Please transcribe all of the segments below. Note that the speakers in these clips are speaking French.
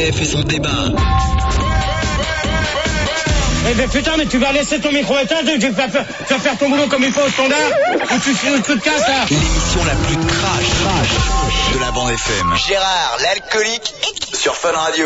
fait son débat. Eh ben putain, mais tu vas laisser ton micro éteint, tu vas faire ton boulot comme il faut au standard, ou tu te casses là. L'émission la plus trash de la bande FM. Gérard, l'alcoolique, sur Fun Radio.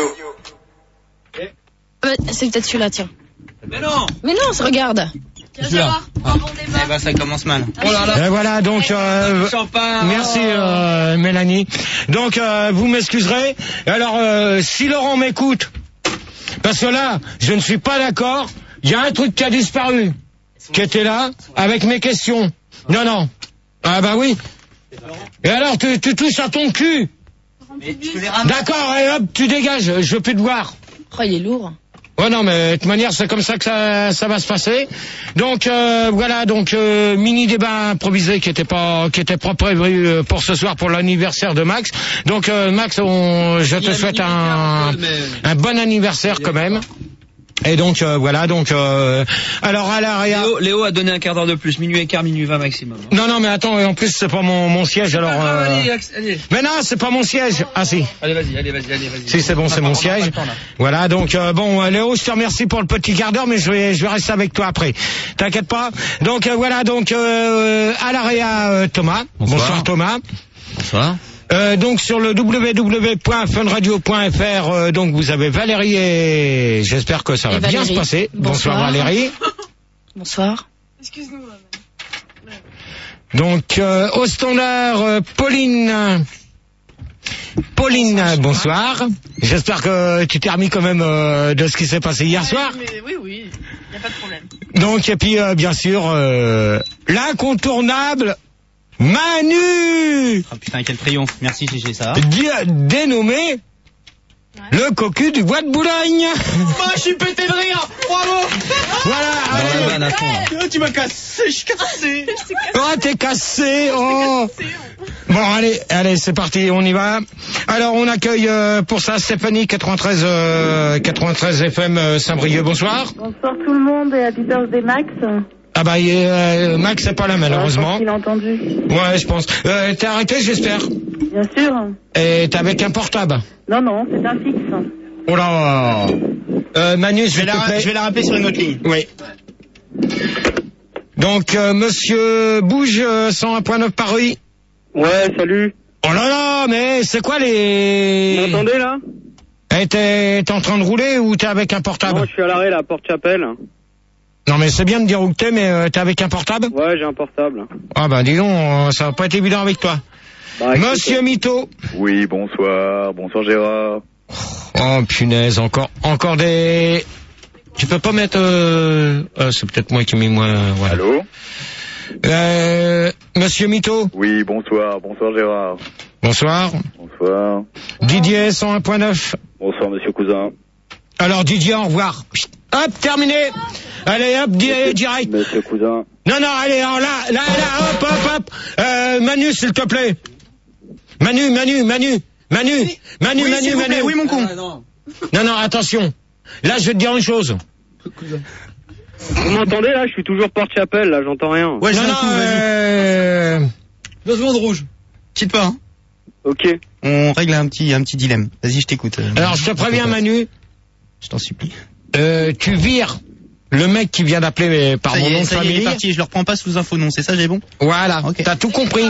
C'est peut-être celui-là, tiens. Mais non, regarde. Tiens, Gérard, un bon débat. Eh ben, ça commence mal. Oh là là. Et voilà, donc, merci, Mélanie. Donc, vous m'excuserez. Alors, si Laurent m'écoute, parce que là, je ne suis pas d'accord, il y a un truc qui a disparu, qui était là, avec mes questions. Non. Ah bah oui. Et alors, tu touches à ton cul. D'accord, et hop, tu dégages, je veux plus te voir. Oh, il est lourd. Ouais, non, mais de toute manière, c'est comme ça que ça va se passer. Donc, voilà, mini débat improvisé qui était pas prévu pour ce soir pour l'anniversaire de Max. Donc, Max, je te souhaite un bon anniversaire quand même. Et donc, voilà, alors à l'arrière... Léo a donné un quart d'heure de plus, minuit et quart, minuit 20 maximum. Non, mais attends, en plus, c'est pas mon siège, alors... Allez. Mais non, c'est pas mon siège. Ah, si. Allez, vas-y. Si, c'est bon, c'est mon siège. Voilà, donc, Léo, je te remercie pour le petit quart d'heure, mais je vais rester avec toi après. T'inquiète pas. Donc, voilà, à l'arrière, Thomas. Bonsoir, Thomas. Bonsoir. Donc sur le www.funradio.fr, donc vous avez Valérie et j'espère que ça va bien se passer. Bonsoir Valérie. Bonsoir. Excuse-nous. Donc au standard, Pauline, bonsoir. J'espère que tu t'es remis quand même de ce qui s'est passé hier soir. Oui, y a pas de problème. Donc et puis bien sûr l'incontournable Manu. Oh putain, quel triomphe. Merci GG, ça va. Dénommé le cocu du bois de Boulogne. Moi, je suis pété de rire. Bravo. Voilà, allez. Tu m'as cassé, je suis cassé. Oh, t'es cassé. Oh. Bon, allez, c'est parti, on y va. Alors, on accueille pour ça Stéphanie 93 FM Saint-Brieuc. Bonsoir. Bonsoir tout le monde et habitants des Max. Ah bah Max c'est pas là malheureusement. Il a entendu. Ouais, je pense. T'es arrêté, j'espère. Bien sûr. Et t'es avec un portable. Non, c'est un fixe. Oh là. Manu, je vais la rappeler sur une autre ligne. Oui. Donc Monsieur Bouge 101.9 Paris. Ouais, salut. Oh là là, mais c'est quoi les... Vous m'entendez là? T'es en train de rouler ou t'es avec un portable? Non, je suis à l'arrêt là, à Porte-Chapelle. Non mais c'est bien de dire où t'es, mais t'es avec un portable? Ouais, j'ai un portable. Ah bah dis donc, ça va pas être évident avec toi. Bah, Monsieur Mito. Oui, bonsoir Gérard. Oh punaise, encore des... Tu peux pas mettre... c'est peut-être moi qui mets moins... Voilà. Allô? Monsieur Mito. Oui, bonsoir Gérard. Bonsoir. Didier 101.9. Bonsoir Monsieur Cousin. Alors Didier, au revoir. Hop, terminé. Allez, hop, direct. Monsieur Cousin. Non, allez, alors là, hop. Manu, s'il te plaît. Manu. Oui, mon con. Non, attention. Là, je vais te dire une chose. Vous m'entendez là? Je suis toujours Porte-Chapelle là, j'entends rien. Ouais, non, 2 secondes rouge. Quitte pas, hein. Ok. On règle un petit dilemme. Vas-y, je t'écoute. Alors, je te préviens, Manu. Je t'en supplie. Tu vires le mec qui vient d'appeler par mon nom de famille. Il est parti, je le reprends pas sous info non, c'est ça, j'ai bon? Voilà, okay. T'as tout compris.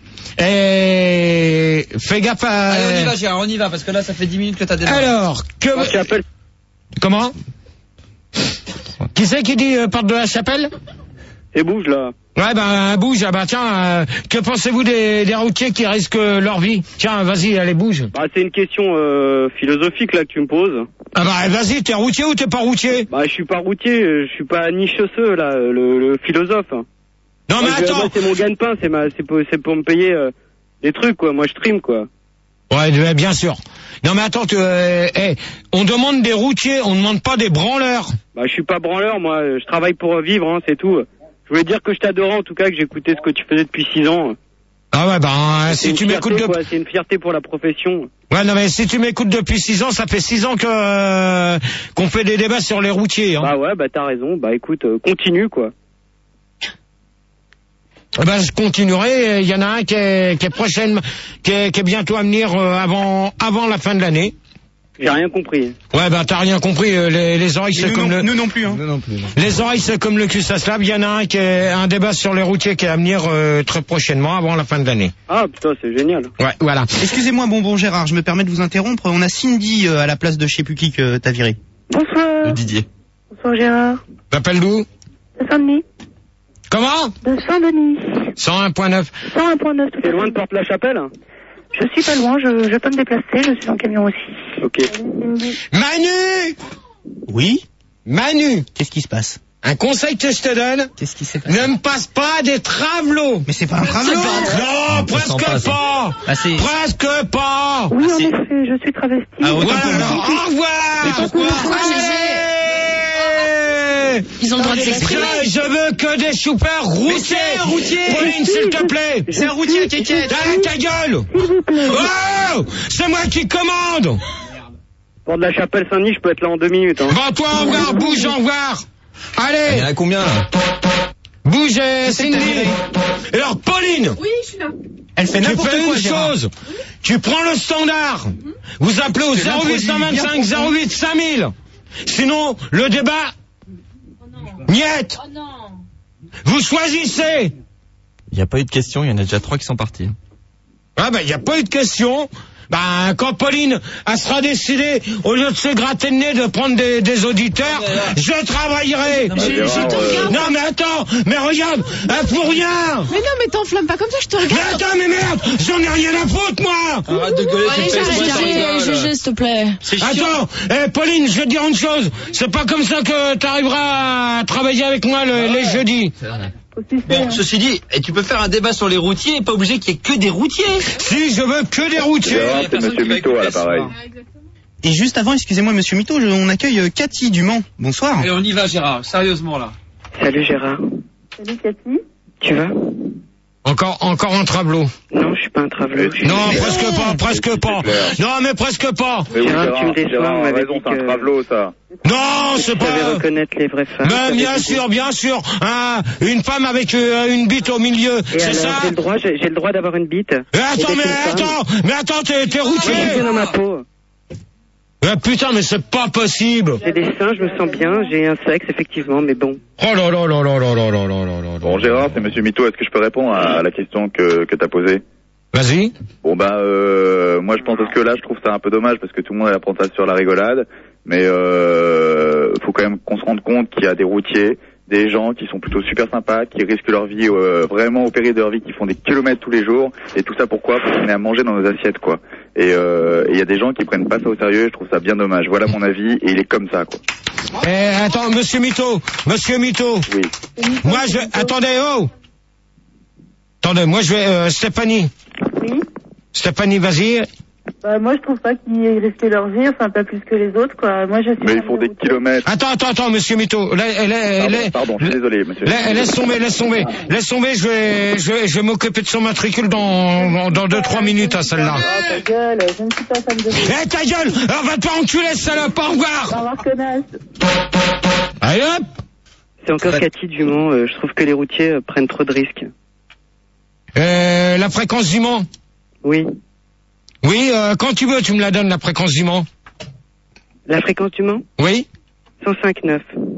Et fais gaffe à... Allez, on y va, Gérard, on y va, parce que là, ça fait 10 minutes que t'as démarré. Alors, Porte-Chapelle. Comment? Qui c'est qui dit porte de la chapelle? Et bouge là. Ouais, bouge, tiens, que pensez-vous des routiers qui risquent leur vie? Tiens, vas-y, allez, bouge. Bah, c'est une question philosophique là que tu me poses. Ah bah, vas-y, t'es routier ou t'es pas routier? Bah, je suis pas routier, je suis pas ni chausseux là, le philosophe. Non, mais attends. Moi, c'est mon gagne-pain, c'est pour me payer des trucs quoi, moi je trime quoi. Ouais, bien sûr. Non mais attends, on demande des routiers, on demande pas des branleurs. Bah, je suis pas branleur, moi, je travaille pour vivre, hein, c'est tout. Je voulais dire que je t'adorais en tout cas, que j'écoutais ce que tu faisais depuis 6 ans. Ah ouais, si tu m'écoutes depuis... C'est une fierté pour la profession. Ouais, non mais si tu m'écoutes depuis 6 ans, ça fait 6 ans qu'on fait des débats sur les routiers. Hein. Bah ouais, t'as raison, écoute, continue quoi. Je continuerai, il y en a un qui est bientôt à venir avant la fin de l'année. J'ai rien compris. Ouais, bah t'as rien compris. Les oreilles, c'est comme le. Nous non plus, hein. Non, non plus. Non. Les oreilles, c'est comme le cul, ça se lave. Il y en a un qui est un débat sur les routiers qui est à venir très prochainement, avant la fin de l'année. Ah, putain, c'est génial. Ouais, voilà. Excusez-moi, bonbon Gérard, je me permets de vous interrompre. On a Cindy à la place de je sais plus qui que t'as viré. Bonsoir. Didier. Bonsoir Gérard. T'appelles d'où? De Saint-Denis. Comment? De Saint-Denis. 101.9. 101.9 tout à T'es loin fait. de Porte-la-Chapelle? Je suis pas loin, je peux me déplacer, je suis en camion aussi. Ok. Manu! Oui? Manu! Qu'est-ce qui se passe? Un conseil que je te donne. Qu'est-ce qui s'est passé? Ne me passe pas des travelots. Mais c'est pas un travelot. Non, presque pas. Ah, c'est... Presque pas. Oui, Ah, en c'est- effet, je suis travestie. Ah, autant Voilà, pour moi. au revoir. Pourquoi, Allez. Ils ont le droit de s'exprimer. Je veux que des choupeurs routiers. Pauline, s'il te plaît. C'est un routier, Kékette. Ta gueule. S'il vous plaît. Oh, c'est moi qui commande. Porte-la-Chapelle Saint-Denis, je peux être là en 2 minutes. Hein. Va toi, au revoir, bouge, au revoir. Il y Allez, en a combien là? bouge, Cindy. Et alors, Pauline. Oui, je suis là. Elle fait Tu n'importe fais quoi, une Gérard. chose, tu prends le standard, vous appelez au C'est l'introduit 0825 bien 08 5000. Sinon, le débat, niet, Oh non. vous choisissez. Il n'y a pas eu de questions, il y en a déjà 3 qui sont partis. Ah ben, il n'y a pas eu de question. Ben, quand Pauline, elle sera décidée, au lieu de se gratter le nez, de prendre des auditeurs, je travaillerai. Non mais attends, mais regarde, pour rien. Mais non, mais t'enflamme pas comme ça, je te Mais regarde. attends, mais merde, j'en ai rien à foutre, moi. Arrête de gueuler, Allez, j'arrête, GG, s'il te plaît. C'est chiant. Attends, Pauline, je vais te dire une chose. C'est pas comme ça que t'arriveras à travailler avec moi les jeudis. Bon, Ceci dit, et tu peux faire un débat sur les routiers et pas obligé qu'il y ait que des routiers. Si, je veux que des routiers. Gérard, c'est Monsieur Mito à l'appareil. Et juste avant, excusez-moi, monsieur Mito, on accueille Cathy du Mans. Bonsoir. Et on y va, Gérard, sérieusement là. Salut Gérard. salut Cathy. Tu vas? Encore un travelot. Non, je suis pas un travelot. Non, presque pas. Non, mais presque pas. Mais oui, Gérard, tu me déçois, Gérard on a m'avait raison, dit c'est un que- travelot, ça. Non, c'est Tu savais pas... reconnaître les vraies femmes. Mais bien sûr. Une femme avec une bite au milieu, Et c'est alors, ça? j'ai le droit d'avoir une bite. Attends, t'es J'ai routier. bien dans ma peau. Putain, mais c'est pas possible. J'ai des seins, je me sens bien, j'ai un sexe, effectivement, mais bon. Oh là. Bon, Gérard, c'est Monsieur Mito. Est-ce que je peux répondre à la question que t'as posée? Vas-y. Bon, bah, moi, je pense que là, je trouve ça un peu dommage parce que tout le monde apprend ça sur la rigolade. Mais faut quand même qu'on se rende compte qu'il y a des routiers, des gens qui sont plutôt super sympas, qui risquent leur vie vraiment au péril de leur vie, qui font des kilomètres tous les jours. Et tout ça pourquoi? Pour qu'on ait à manger dans nos assiettes, quoi. Et il y a des gens qui prennent pas ça au sérieux. Je trouve ça bien dommage. Voilà mon avis. Et il est comme ça, quoi. Attends, Monsieur Mito. Oui. Moi, attendez, Attendez, moi, je vais... Stéphanie. Oui. Stéphanie, vas-y. Bah, moi, je trouve pas qu'ils risquent leur vie, enfin, pas plus que les autres, quoi. Moi, je suis. Mais ils font des kilomètres. Attends, Monsieur Mito. Pardon, je suis désolé, monsieur. Laisse tomber, je vais m'occuper de son matricule dans 2-3 minutes à celle-là. Ah, ta gueule, je ne suis pas fan de vous. Ta gueule, on va te faire enculer, salope, au revoir. Au revoir, connasse. Allez hop. C'est encore Cathy du Mans, je trouve que les routiers prennent trop de risques. La fréquence du Mans. Oui. Oui, quand tu veux, tu me la donnes, la fréquence du Mans. La fréquence du Mans? Oui. 105.9.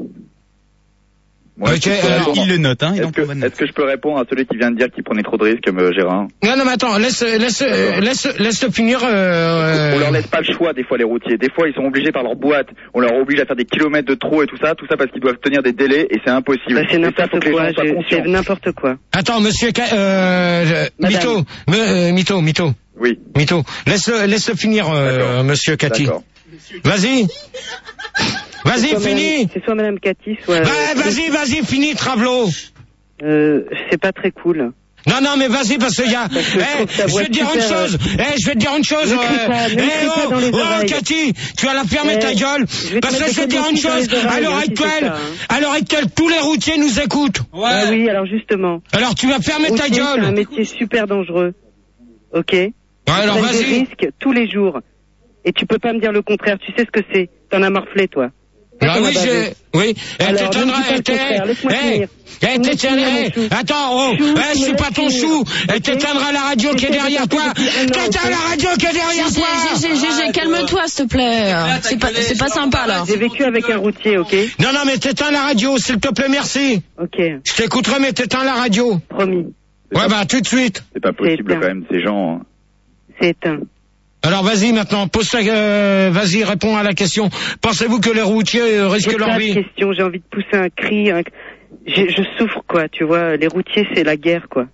Moi, Ok, est-ce que je peux alors, répondre- Il le note, hein, il en Est-ce que, prend bonne note. est-ce que je peux répondre à celui qui vient de dire qu'il prenait trop de risques, Gérard? Non, mais attends, laisse finir. On leur laisse pas le choix, des fois, les routiers. Des fois, ils sont obligés par leur boîte. On leur oblige à faire des kilomètres de trop et tout ça parce qu'ils doivent tenir des délais et c'est impossible. Bah, c'est Et ça, n'importe faut que les quoi, gens soient c'est conscients. n'importe quoi. Attends, monsieur, Madame. Mito. Laisse finir, D'accord. monsieur Cathy. D'accord. Vas-y, C'est soit finis. madame- C'est soit Madame Cathy, soit... Vas-y, finis, Travelot. c'est pas très cool. Non, mais vas-y, parce qu'il y a... que je trouve ta je voix vais te dire une super, chose. Je vais te dire une chose. Ne crie pas, ne crie pas dans les oreilles. Cathy, tu vas la fermer ta gueule. je vais te Parce que mettre je vais te des dire une coups dans chose. les oreilles, À l'heure hein, si c'est actuelle, ça, hein. tous les routiers nous écoutent. Ah oui, alors justement. Alors tu vas fermer ta Routier, c'est un gueule. métier super dangereux. Ok? Ouais, alors Ils prennent des vas-y. risques tous les jours. Et tu peux pas me dire le contraire. Tu sais ce que c'est. T'en as morflé, toi. Ah oui, bavé. oui. Alors, ne me dis pas le contraire, laisse-moi finir. Laisse-moi finir, mon chou. Attends, Chou, je suis pas ton laisse chou. finir. Ok. T'éteindras la radio qui est J'essaie de derrière t'appeler toi. depuis un an, T'éteins ok. la radio qui est derrière toi. GG, calme-toi, s'il te plaît. C'est pas sympa, là. J'ai vécu avec un routier, ok? Non, mais t'éteins la radio, s'il te plaît, merci. Ok. Je t'écouterai, mais t'éteins la radio. Promis. Ouais, bah, tout de suite. C'est pas possible quand même, ces gens. C'est éteint. Alors, vas-y, maintenant, vas-y, réponds à la question. Pensez-vous que les routiers risquent leur vie? J'ai plein de questions, j'ai envie de pousser un cri. Je souffre, quoi, tu vois. Les routiers, c'est la guerre, quoi.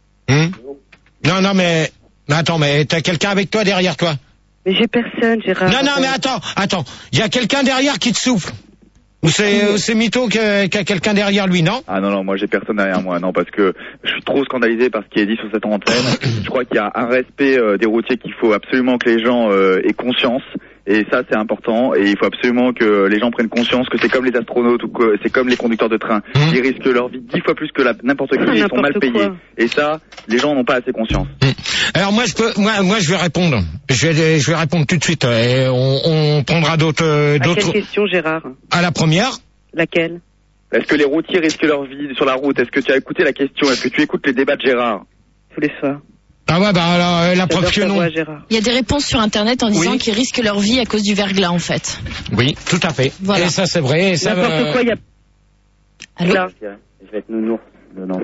Non, mais attends, mais t'as quelqu'un avec toi, derrière toi? Mais j'ai personne, Gérard. Non, mais attends. Il y a quelqu'un derrière qui te souffle. Ou c'est Mytho qui a quelqu'un derrière lui, non? Ah non, moi j'ai personne derrière moi, non, parce que je suis trop scandalisé par ce qui est dit sur cette antenne. Je crois qu'il y a un respect des routiers qu'il faut absolument que les gens aient conscience. Et ça, c'est important. Et il faut absolument que les gens prennent conscience que c'est comme les astronautes ou que c'est comme les conducteurs de train. Ils risquent leur vie 10 fois plus que n'importe qui. Ils sont mal payés. Et ça, les gens n'ont pas assez conscience. Alors moi, je vais répondre. Je vais répondre tout de suite. Et on prendra d'autres. À quelle question, Gérard? À la première. Laquelle? Est-ce que les routiers risquent leur vie sur la route? Est-ce que tu as écouté la question? Est-ce que tu écoutes les débats de Gérard? Tous les soirs. Ah ouais, bah alors, la preuve que non. Il y a des réponses sur Internet en disant qu'ils risquent leur vie à cause du verglas, en fait. Oui, tout à fait. Voilà. Et ça, c'est vrai. Et ça, n'importe quoi, il y a... Allô? Je vais être nounours. Non.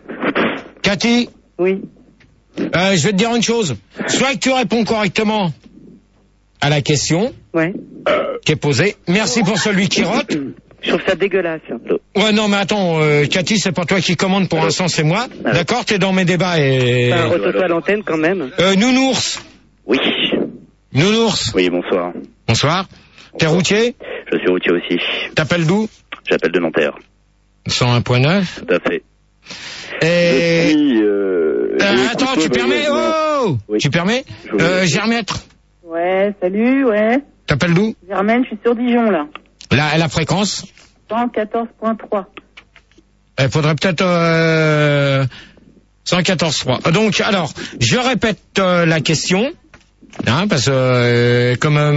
Cathy? Oui. Je vais te dire une chose. Soit que tu réponds correctement à la question qui est posée. Merci pour celui qui rote. Je trouve ça dégueulasse. Ouais, non, mais attends, Cathy, c'est pas toi qui commande pour l'instant, c'est moi. D'accord, t'es dans mes débats et... Retourne-toi à l'antenne quand même. Nounours. Oui. Nounours. Oui, bonsoir. Bonsoir. T'es routier? Je suis routier aussi. T'appelles d'où? J'appelle de Nanterre. 101.9. Tout à fait. Et... attends, tu permets? Oui. Tu permets? Germètre. Ouais, salut, ouais. T'appelles d'où? Germaine, je suis sur Dijon, là. La fréquence? 114.3. Il faudrait peut-être 114.3. Donc, alors, je répète la question, parce que comme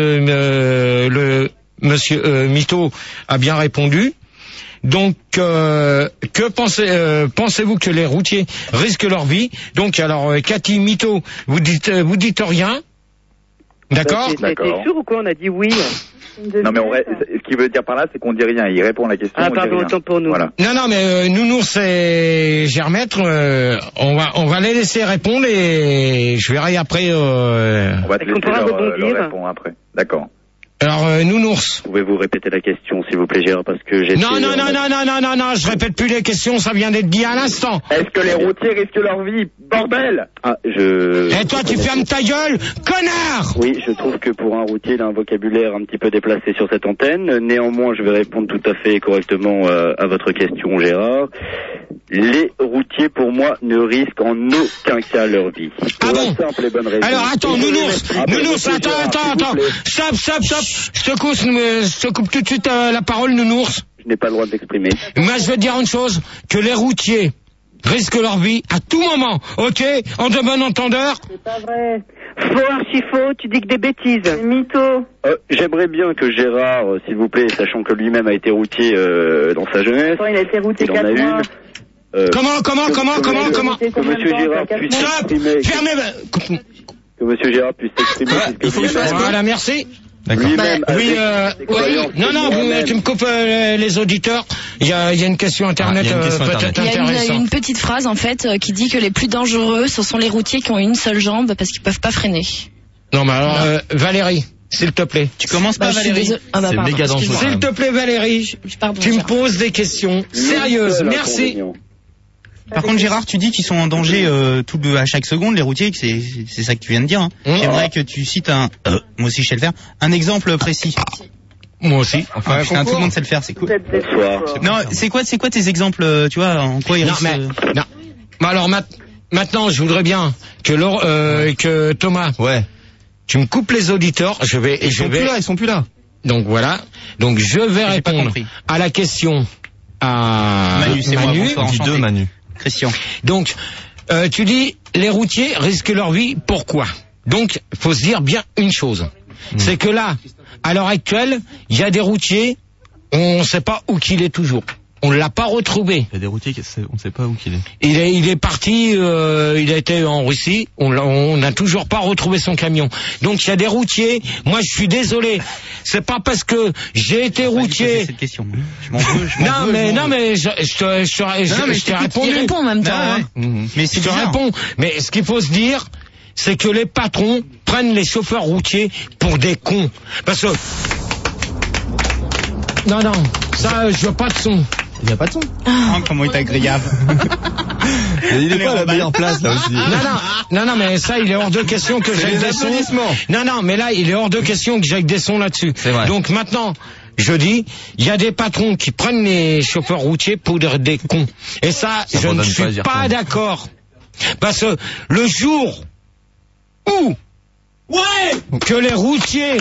Monsieur Mytho a bien répondu. Donc, que pensez-vous que les routiers risquent leur vie? Donc, alors, Cathy, Mytho, vous dites rien, d'accord? T'es sûr ou quoi? On a dit oui. Non, mais ce qu'il veut dire par là, c'est qu'on dit rien. Il répond à la question. Ah, pardon, autant pour nous. Voilà. Non, mais Nounours et Germètre, on va les laisser répondre et je verrai après. On va te laisser leur répondre après. D'accord. Alors, Nounours. Pouvez-vous répéter la question, s'il vous plaît, Gérard, parce que j'ai... Non, je répète plus les questions, ça vient d'être dit à l'instant. Est-ce que les routiers risquent leur vie? Bordel! Et toi, tu fermes ta gueule, connard! Oui, je trouve que pour un routier, il a un vocabulaire un petit peu déplacé sur cette antenne. Néanmoins, je vais répondre tout à fait correctement à votre question, Gérard. Les routiers, pour moi, ne risquent en aucun cas leur vie. Pour la simple et bonne raison. Alors, attends, Nounours, attends. Stop. Je te coupe tout de suite la parole, Nounours. Je n'ai pas le droit de l'exprimer. Moi, je veux te dire une chose, que les routiers risquent leur vie à tout moment, ok? En de bon entendeur? C'est pas vrai. Faux, archi-faux, tu dis que des bêtises. C'est mytho. J'aimerais bien que Gérard, s'il vous plaît, sachant que lui-même a été routier dans sa jeunesse... Il a été routier 4 mois. Comment Que monsieur Gérard puisse s'exprimer. Que monsieur Gérard puisse s'exprimer. Voilà, merci. D'accord. Non, tu me coupes les auditeurs. Il y a une question internet peut-être intéressante. Il y a une petite phrase en fait qui dit que les plus dangereux, ce sont les routiers qui ont une seule jambe parce qu'ils peuvent pas freiner. Non, mais alors Valérie, s'il te plaît. Tu commences pas, Valérie? C'est méga dangereux. S'il te plaît, Valérie, tu me poses des questions sérieuses. Merci. Par contre, Gérard, tu dis qu'ils sont en danger à chaque seconde, les routiers, que c'est ça que tu viens de dire. Hein. J'aimerais que tu cites moi aussi je sais le faire, un exemple précis. Moi aussi. Enfin, tout le monde sait le faire, c'est cool. Non, c'est quoi tes exemples, tu vois, en quoi ils risquent... Non. Bah alors maintenant, je voudrais bien que Thomas, tu me coupes les auditeurs. Ils sont plus là. Donc voilà. Donc je vais répondre à la question à Manu. C'est moi, bonsoir, du 2 Manu. Christian. Donc, tu dis, les routiers risquent leur vie, pourquoi? Donc, faut se dire bien une chose. C'est que là, à l'heure actuelle, il y a des routiers, on ne sait pas où qu'il est toujours. on l'a pas retrouvé. Il y a des routiers, on sait pas où qu'il est. Il est parti, il a été en Russie, on n'a toujours pas retrouvé son camion. Donc il y a des routiers, moi je suis désolé, c'est pas parce que j'ai été routier. Cette question. Je m'en veux, non mais je t'ai répondu. Il répond en même temps. Hein. Mais je te réponds. Mais ce qu'il faut se dire, c'est que les patrons prennent les chauffeurs routiers pour des cons. Parce que... Non, ça, je veux pas de son. Il n'y a pas de son. Oh, comment il est agréable. Il est pas à la meilleure place, là aussi. Non, mais ça, il est hors de question que j'aille des sons. Non, mais là, il est hors de question que j'aille des sons là-dessus. C'est vrai. Donc maintenant, je dis, il y a des patrons qui prennent les chauffeurs routiers pour des cons. Et ça je ne suis pas d'accord. Parce que le jour où que les routiers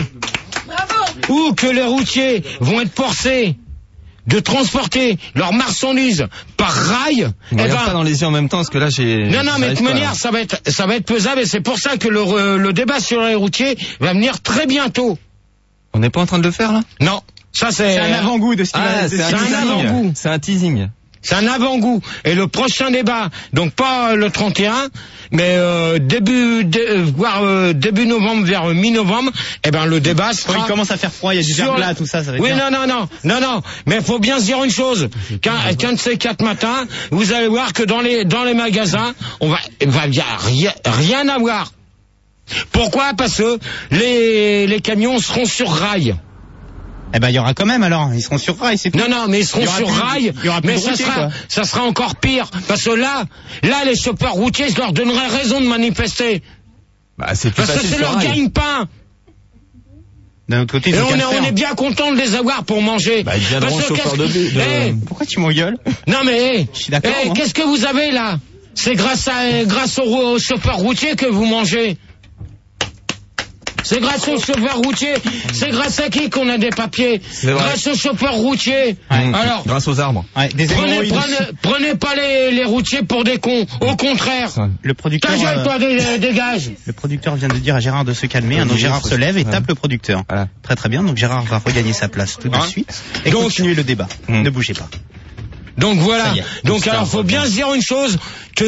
vont être forcés de transporter leurs marchandises par rail, pas dans les yeux en même temps, parce que là j'ai... Non, mais de toute manière, ça va être pesable, et c'est pour ça que le débat sur les routiers va venir très bientôt. On n'est pas en train de le faire, là? Non. Ça, c'est un avant-goût de ce qui va... C'est un avant-goût. C'est un teasing. C'est un avant-goût. Et le prochain débat, donc pas le 31, mais début novembre vers mi-novembre, le débat sera... Quand il commence à faire froid, il y a du verglas, tout ça va être Oui, bien. non, mais il faut bien se dire une chose, qu'un de ces 4 matins, vous allez voir que dans les magasins, il y a rien à voir. Pourquoi? Parce que les camions seront sur rail. Il y aura quand même alors, ils seront sur rail, c'est tout. Non, mais ils seront sur rail, mais ça sera encore pire, parce que là, les chauffeurs routiers, je leur donnerais raison de manifester. C'est plus parce que c'est leur gagne-pain. D'un autre côté, on est bien content de les avoir pour manger. Ils deviendront chauffeurs de bus. Pourquoi tu m'engueules? Non mais, je suis d'accord. Qu'est-ce que vous avez là? C'est grâce aux chauffeurs routiers que vous mangez. C'est grâce aux chauffeurs routiers. C'est grâce à qui qu'on a des papiers? Grâce aux chauffeurs routiers. Alors, grâce aux arbres. Prenez pas les routiers pour des cons. Au contraire. Le producteur. Ta gueule, toi, dégage. Le producteur vient de dire à Gérard de se calmer. Donc Gérard se lève et tape le producteur. Voilà. Très bien. Donc Gérard va regagner sa place tout de suite et continuer le débat. Ne bougez pas. Donc voilà. Donc alors, faut bien se dire une chose, que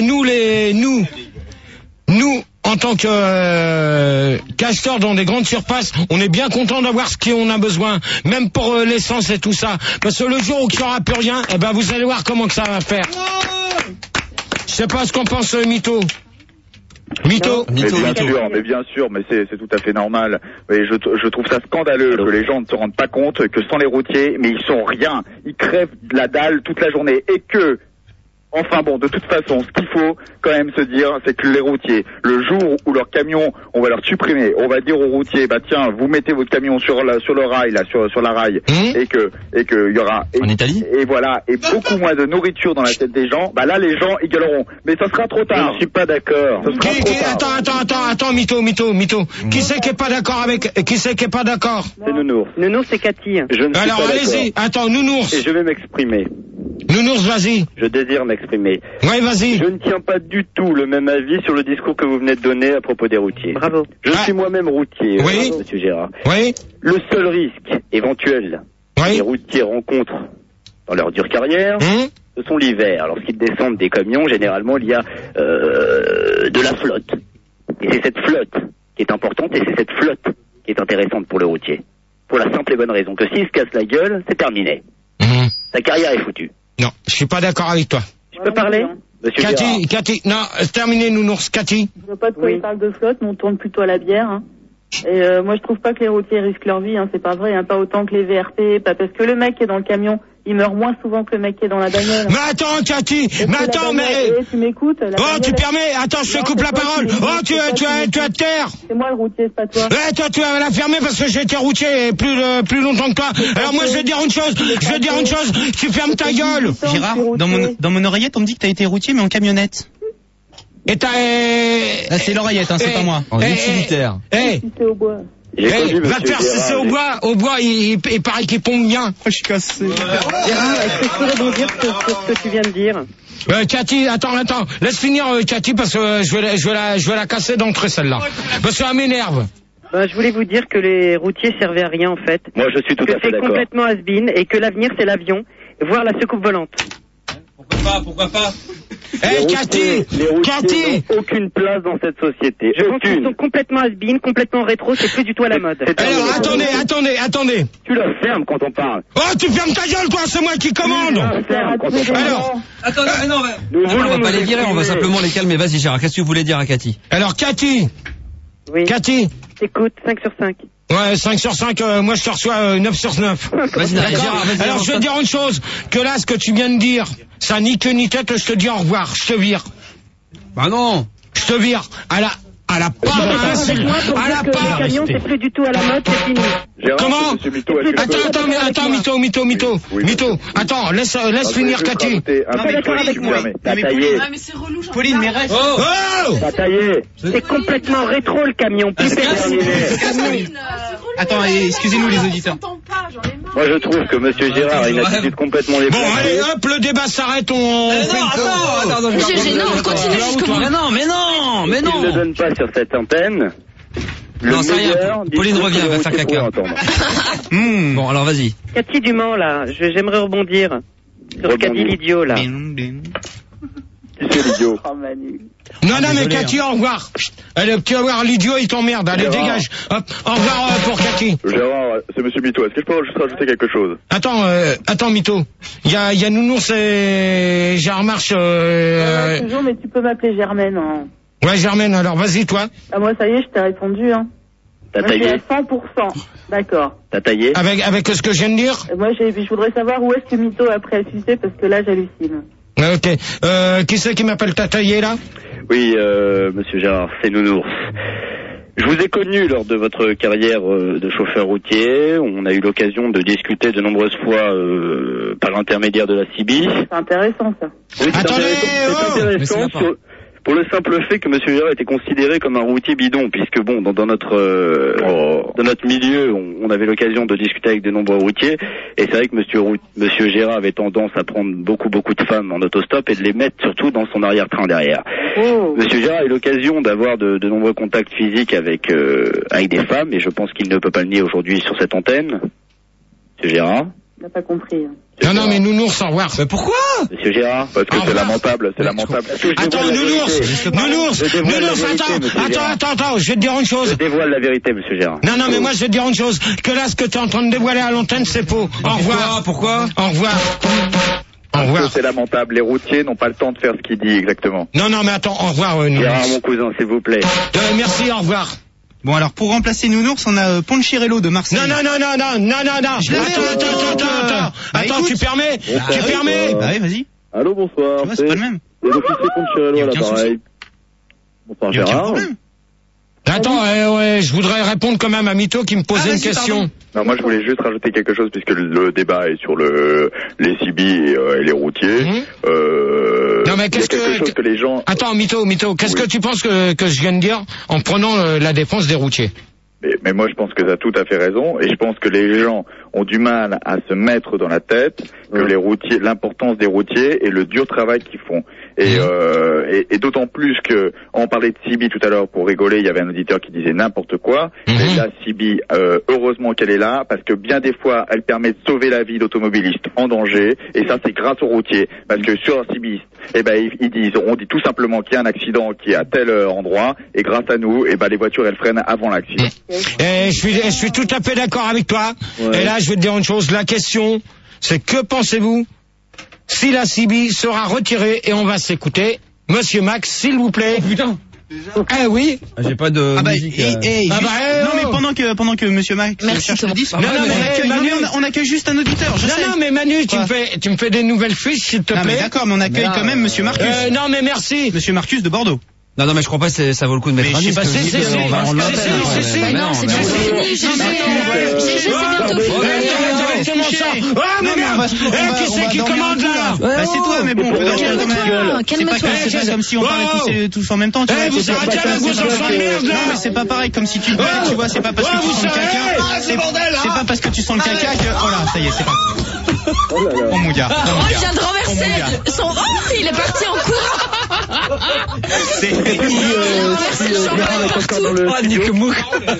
nous, en tant que casteurs dans des grandes surfaces, on est bien content d'avoir ce qu'on a besoin, même pour l'essence et tout ça. Parce que le jour où il n'y aura plus rien, vous allez voir comment que ça va faire. Je sais pas ce qu'en pense Mytho. Mais bien sûr, mais c'est tout à fait normal. Et je trouve ça scandaleux que les gens ne se rendent pas compte que sans les routiers, mais ils sont rien. Ils crèvent de la dalle toute la journée et que... Enfin bon, de toute façon, ce qu'il faut quand même se dire, c'est que les routiers, le jour où leurs camions, on va leur supprimer, on va dire aux routiers, tiens, vous mettez votre camion sur le rail, là, sur la rail, et que il y aura, en Italie, et voilà, et beaucoup moins de nourriture dans la tête des gens, là, les gens, ils gueuleront. Mais ça sera trop tard. Je ne suis pas d'accord. Attends, Mytho. Qui c'est qui est pas d'accord C'est Nounours. Nounours, c'est Cathy. Alors, allez-y. Attends, Nounours. Et je vais m'exprimer. Nounours, vas-y. Je désire m'exprimer. Oui, vas-y. Je ne tiens pas du tout le même avis sur le discours que vous venez de donner à propos des routiers. Bravo. Je suis moi-même routier, monsieur Gérard. Oui. Le seul risque éventuel que les routiers rencontrent dans leur dure carrière, ce sont l'hiver. Lorsqu'ils descendent des camions, généralement, il y a de la flotte. Et c'est cette flotte qui est importante et c'est cette flotte qui est intéressante pour le routier. Pour la simple et bonne raison que s'il se casse la gueule, c'est terminé. Sa carrière est foutue. Non, je suis pas d'accord avec toi. Je peux parler? Monsieur Cathy, non, terminez, Nounours. Cathy. Je vois pas de quoi il parle de flotte, mais on tourne plutôt à la bière. Et moi, je trouve pas que les routiers risquent leur vie, c'est pas vrai, pas autant que les VRP, pas parce que le mec qui est dans le camion, il meurt moins souvent que le mec qui est dans la bagnole. Mais attends, Cathy, tu m'écoutes? Tu permets? Attends, je te coupe la parole. Tu vas te taire. C'est moi le routier, c'est pas toi. Toi, tu vas la fermer parce que j'ai été routier plus longtemps que toi. Alors moi, je vais dire une chose, tu fermes ta gueule. Gérard, dans mon oreillette, on me dit que t'as été routier, mais en camionnette. Et Là, c'est l'oreillette, c'est pas moi. En utilitaire. Au bois. Va te faire sucer au bois. Au bois, il paraît qu'il pompe bien. Je suis cassé. Gérard, est-ce que je peux rebondir sur ce que tu viens de dire? Cathy, attends. Laisse finir, Cathy, parce que je vais la casser d'entrée, celle-là. Parce que ça m'énerve. Je voulais vous dire que les routiers servaient à rien, en fait. Moi, je suis tout à fait d'accord. Que c'est complètement has-been et que l'avenir, c'est l'avion. voir la soucoupe volante. Pourquoi pas Cathy, Cathy, n'ont aucune place dans cette société. Je pense qu'ils sont complètement has-been, complètement rétro, c'est plus du tout à la mode. Alors, attendez. Tu la fermes quand on parle. Oh, tu fermes ta gueule, toi, c'est moi qui commande. Alors, attendez, non, on va pas les virer, on va simplement les calmer. Vas-y, Gérard, qu'est-ce que vous voulez dire à Cathy? Alors, Cathy. Oui. Cathy. Écoute, 5 sur 5. Ouais, 5 sur 5, moi je te reçois 9 sur 9. Vas-y, Gérard, vas-y. Alors, je vais te dire une chose, que là, ce que tu viens de dire, ça ni queue ni tête, je te dis au revoir, je te vire. Bah non. Je te vire, à la part, à la part. Le camion, c'est plus du tout à la mode, c'est fini. Gérard, Comment? Attends, Mytho. Attends, laisse finir Cathy. D'accord avec moi. T'as taillé. mais c'est relou, j'en ai Pauline, mais reste. Oh! T'as taillé. C'est complètement rétro le camion, plus terminé. Attends, excusez-nous les auditeurs. Moi, je trouve que Monsieur Gérard a une attitude complètement Bon, déplacée. allez, hop, le débat s'arrête, on fait le Attends, C'est gênant, on continue jusqu'au bout. Mais non. Il ne donne pas sur cette antenne. Non, c'est rien. Pauline revient, elle va faire caca. Bon, alors vas-y. Cathy Dumont, là, j'aimerais rebondir sur ce qu'a dit l'idiot, là. Qui c'est l'idiot? Non, mais Cathy, au revoir. Allez, tu vas voir, l'idiot, il t'emmerde. Allez, Gérard. dégage. Hop, au revoir pour Cathy. Gérard, c'est Monsieur Mytho. Est-ce que je peux juste rajouter quelque chose? Attends, Mytho. Il y a Nounours et Gérard Marche. Toujours, mais tu peux m'appeler Germaine. Hein. Ouais, Germaine, alors vas-y, toi. Ah, moi, ça y est, je t'ai répondu. Hein. T'as Moi, je suis taillé? à 100%. D'accord. T'as taillé? Avec ce que je viens de dire. Moi, je voudrais savoir où est-ce que Mytho a pris à sucer, parce que là, j'hallucine. Ouais, ok. Qui c'est qui m'appelle Tataillé, là? Oui, Monsieur Gérard, c'est Nounours. Je vous ai connu lors de votre carrière de chauffeur routier. On a eu l'occasion de discuter de nombreuses fois par l'intermédiaire de la CIBI. C'est intéressant, ça. Oui, c'est Attendez, intéressant pour le simple fait que Monsieur Gérard était considéré comme un routier bidon, puisque bon, dans notre milieu, on avait l'occasion de discuter avec de nombreux routiers, et c'est vrai que Monsieur Gérard avait tendance à prendre beaucoup de femmes en autostop et de les mettre surtout dans son arrière-train derrière. Oh. Monsieur Gérard a eu l'occasion d'avoir de nombreux contacts physiques avec des femmes, et je pense qu'il ne peut pas le nier aujourd'hui sur cette antenne. Monsieur Gérard? On n'a pas compris. Hein. Non, mais Nounours, au revoir. Mais pourquoi? Monsieur Gérard? Parce que c'est lamentable, Attends, Nounours, attends, je vais te dire une chose. Je dévoile la vérité, Monsieur Gérard. Non, mais moi, je vais te dire une chose. Que là, ce que tu es en train de dévoiler à l'antenne, c'est faux. Au revoir. Pourquoi? Au revoir. Au Parce revoir. que c'est lamentable. Les routiers n'ont pas le temps de faire ce qu'il dit exactement. Non, mais attends, au revoir, Gérard, Nounours. mon cousin, s'il vous plaît. Merci, au revoir. Bon, alors, pour remplacer Nounours, on a Ponchirello de Marseille. Non. Attends, tu permets? Bah oui, vas-y. Allô, bonsoir. C'est pas le même. C'est l'officier Ponchirello à l'appareil. Bonsoir, Il y a aucun Gérard. problème. Attends, je voudrais répondre quand même à Mytho qui me posait une question. Non, moi je voulais juste rajouter quelque chose puisque le débat est sur les CIBI et les routiers. Non, mais qu'est-ce quelque chose que les gens... Attends, Mytho, qu'est-ce que tu penses que je viens de dire en prenant la défense des routiers? Mais moi je pense que tu as tout à fait raison et je pense que les gens ont du mal à se mettre dans la tête que les routiers, l'importance des routiers et le dur travail qu'ils font. Et d'autant plus que on parlait de CIBI tout à l'heure pour rigoler, il y avait un auditeur qui disait n'importe quoi. Et la CIBI, heureusement qu'elle est là parce que bien des fois elle permet de sauver la vie d'automobilistes en danger et ça c'est grâce aux routiers parce que sur la CIBI, on dit tout simplement qu'il y a un accident qui est à tel endroit et grâce à nous, les voitures elles freinent avant l'accident. Et je suis tout à fait d'accord avec toi. Ouais. Et là, je vais te dire une chose. La question, c'est que pensez-vous si la CIBI sera retirée et on va s'écouter Monsieur Max, s'il vous plaît. Oh putain. Ah oui. J'ai pas de musique. Non mais pendant que Monsieur Max cherche le disque, on accueille juste un auditeur. Non mais Manu, tu me fais des nouvelles fiches s'il te plaît. Mais d'accord, mais on accueille quand même Monsieur Marcus. Non mais merci. Monsieur Marcus de Bordeaux. Non, mais je crois pas que ça vaut le coup de mettre un disque. Qui c'est qui commande là? Bah c'est toi, mais bon, c'est pas comme si on parlait tous en même temps. Vous arrêtez avec vos enfants de merde là. Non mais c'est pas pareil, comme si tu tu vois, c'est pas parce que tu sens le caca. C'est pas parce que tu sens le caca que... Voilà, ça y est, c'est parti. Oh mon gars. Oh, il vient de renverser son... Oh, il est parti en courant. C'est Oh, Nick Mouk.